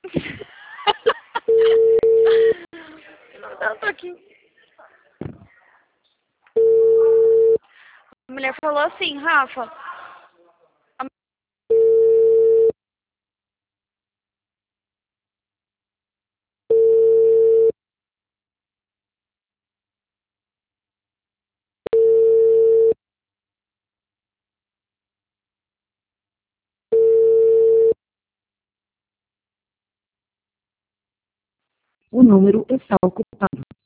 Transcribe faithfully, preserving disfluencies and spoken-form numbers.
Não, eu tô aqui. A mulher falou assim, Rafa. O número está ocupado.